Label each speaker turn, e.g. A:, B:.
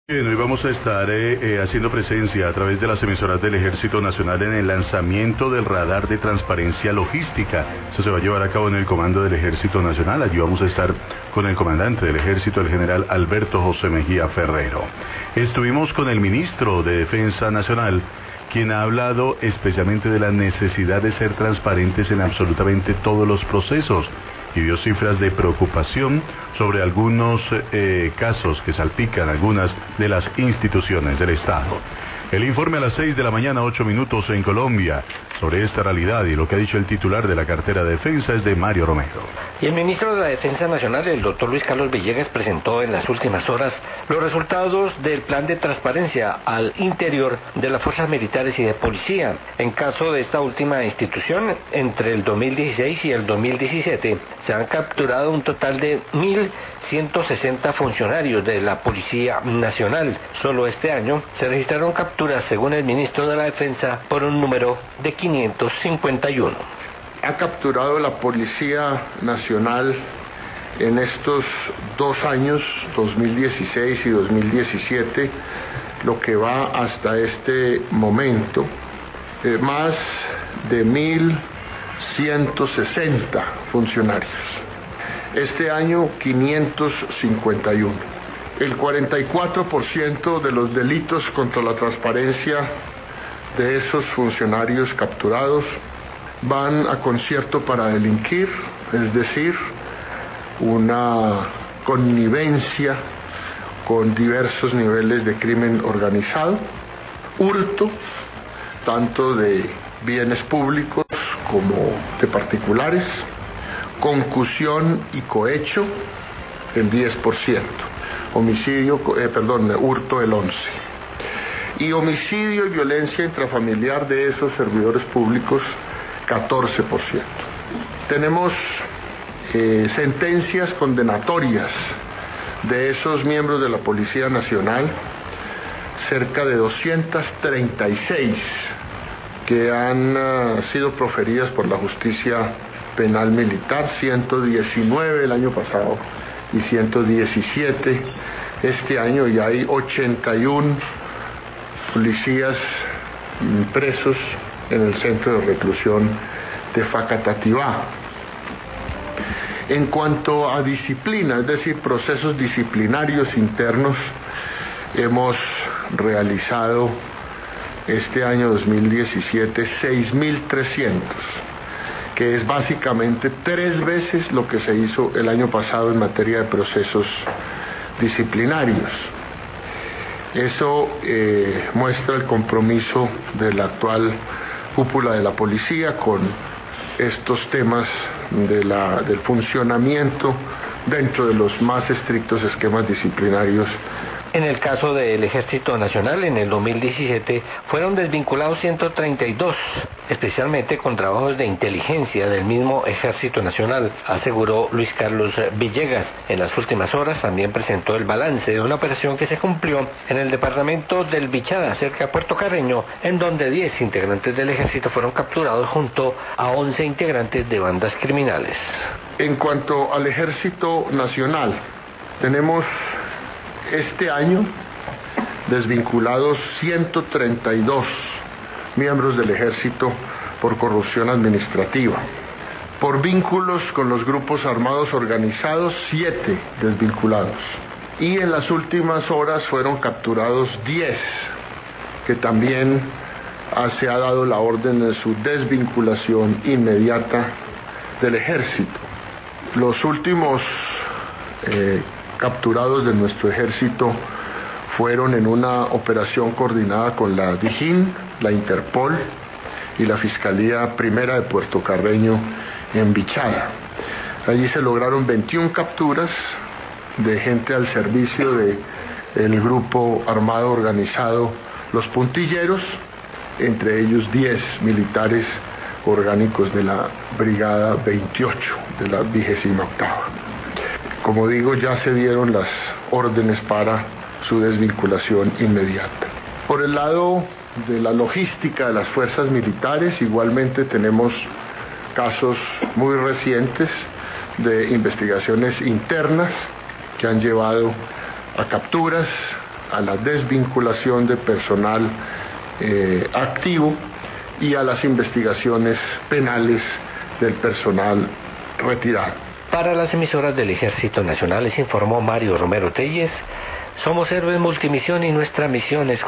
A: Bien, hoy vamos a estar haciendo presencia a través de las emisoras del Ejército Nacional en el lanzamiento del radar de transparencia logística. Eso se va a llevar a cabo en el Comando del Ejército Nacional. Allí vamos a estar con el comandante del Ejército, el general Alberto José Mejía Ferrero. Estuvimos con el ministro de Defensa Nacional, quien ha hablado especialmente de la necesidad de ser transparentes en absolutamente todos los procesos, y dio cifras de preocupación sobre algunos casos que salpican algunas de las instituciones del Estado. El informe a las 6 de la mañana, 8 minutos en Colombia, sobre esta realidad y lo que ha dicho el titular de la cartera de defensa es de Mario Romero.
B: Y el ministro de la Defensa Nacional, el doctor Luis Carlos Villegas, presentó en las últimas horas los resultados del plan de transparencia al interior de las fuerzas militares y de policía. En caso de esta última institución, entre el 2016 y el 2017, se han capturado un total de 1.160 funcionarios de la Policía Nacional. Solo este año se registraron capturas, según el ministro de la Defensa, por un número de 551.
C: Ha capturado la Policía Nacional en estos 2 años, 2016 y 2017, lo que va hasta este momento, más de 1.160 funcionarios. Este año 551. El 44% de los delitos contra la transparencia de esos funcionarios capturados van a concierto para delinquir, es decir, una connivencia con diversos niveles de crimen organizado, hurto, tanto de bienes públicos como de particulares, concusión y cohecho el 10%, hurto el 11%, y homicidio y violencia intrafamiliar de esos servidores públicos 14%. Tenemos sentencias condenatorias de esos miembros de la Policía Nacional, cerca de 236 que han sido proferidas por la justicia penal militar, 119 el año pasado y 117 este año, y hay 81 policías presos en el centro de reclusión de Facatativá. En cuanto a disciplina, es decir, procesos disciplinarios internos, hemos realizado este año 2017 6.300, que es básicamente 3 veces lo que se hizo el año pasado en materia de procesos disciplinarios. Eso muestra el compromiso de la actual cúpula de la policía con estos temas del funcionamiento dentro de los más estrictos esquemas disciplinarios.
B: En el caso del Ejército Nacional, en el 2017 fueron desvinculados 132, especialmente con trabajos de inteligencia del mismo Ejército Nacional, aseguró Luis Carlos Villegas. En las últimas horas también presentó el balance de una operación que se cumplió en el departamento del Bichada, cerca de Puerto Carreño, en donde 10 integrantes del Ejército fueron capturados junto a 11 integrantes de bandas criminales.
C: En cuanto al Ejército Nacional, tenemos este año desvinculados 132 miembros del Ejército por corrupción administrativa. Por vínculos con los grupos armados organizados, 7 desvinculados. Y en las últimas horas fueron capturados 10, que también se ha dado la orden de su desvinculación inmediata del Ejército. Los últimos capturados de nuestro ejército fueron en una operación coordinada con la DIJÍN, la Interpol y la Fiscalía Primera de Puerto Carreño en Bichada. Allí se lograron 21 capturas de gente al servicio del grupo armado organizado Los Puntilleros, entre ellos 10 militares orgánicos de la Brigada 28 de la 28ª. Como digo, ya se dieron las órdenes para su desvinculación inmediata. Por el lado de la logística de las fuerzas militares, igualmente tenemos casos muy recientes de investigaciones internas que han llevado a capturas a la desvinculación de personal activo y a las investigaciones penales del personal retirado.
B: Para las emisoras del Ejército Nacional les informó Mario Romero Telles. Somos Héroes Multimisión y nuestra misión es